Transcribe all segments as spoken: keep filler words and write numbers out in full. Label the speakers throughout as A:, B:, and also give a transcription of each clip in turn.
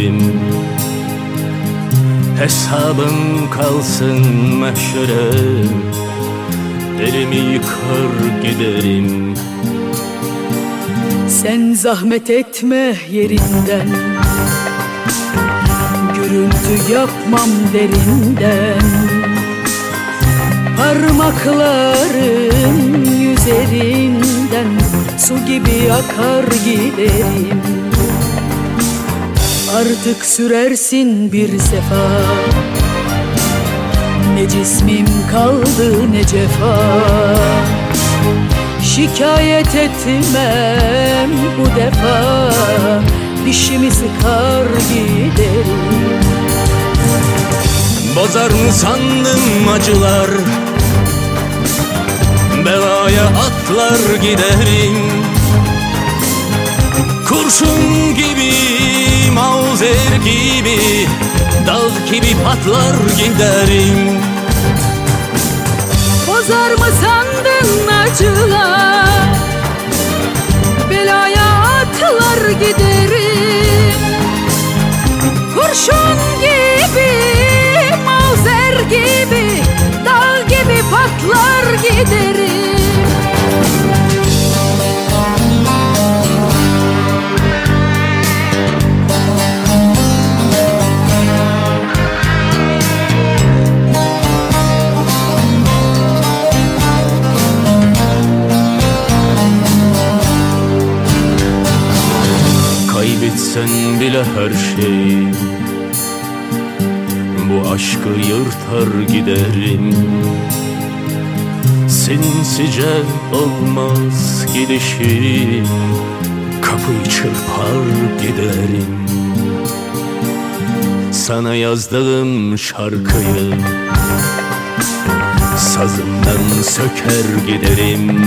A: giderim. Hesabım kalsın mahşere, elimi yıkar giderim.
B: Sen zahmet etme yerinden, gürültü yapmam derinden. Parmakların üzerinden su gibi akar giderim. Artık sürersin bir sefa, ne cismim kaldı ne cefa. Şikayet etmem bu defa, dişimi sıkar giderim.
A: Bozar mı sandın acılar, belaya atlar giderim. Kurşun gibi, mauzer gibi, dal gibi patlar giderim.
B: Bozar mı sandın acılar, belaya atlar giderim. Kurşun gibi, mauzer gibi, dal gibi patlar giderim.
A: Kaybetsen bile her şey, bu aşkı yırtar giderim. Sinsice olmaz gidişim, kapıyı çırpar giderim. Sana yazdığım şarkıyı sazımdan söker giderim.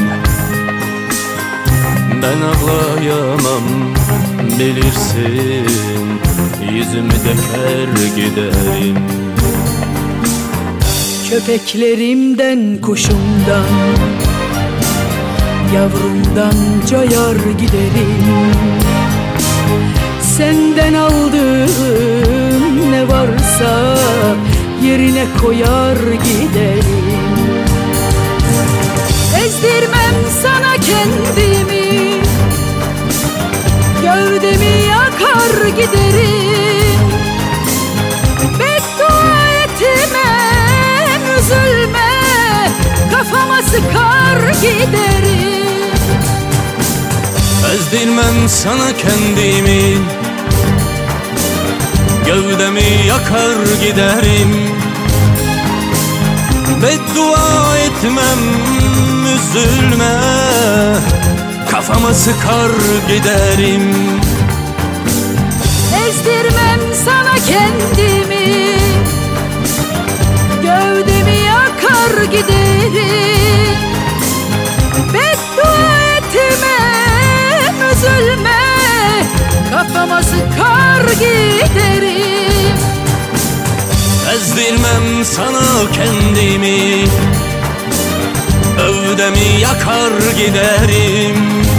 A: Ben ağlayamam bilirsin, yüzümü döker giderim.
B: Köpeklerimden, kuşumdan, yavrumdan cayar giderim. Senden aldığım ne varsa yerine koyar giderim. Ezdirmem sana kendimi, gövdemi yakar giderim. Beddua etmem, üzülme, kafama sıkar giderim.
A: Ezdirmem sana kendimi, gövdemi yakar giderim. Beddua etmem, üzülme, kafama sıkar giderim.
B: Ezdirmem sana kendimi, gövdemi yakar giderim. Beddua etmem, üzülme, kafama sıkar giderim.
A: Ezdirmem sana kendimi, gövdemi yakar giderim.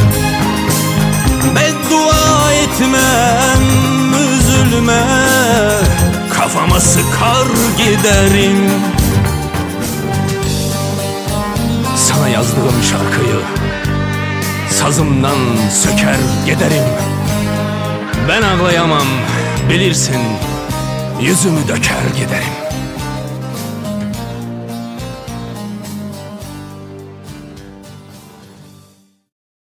A: Beddua etmem, üzülme, kafama sıkar giderim. Sana yazdığım şarkıyı sazımdan söker giderim. Ben ağlayamam bilirsin, yüzümü döker giderim.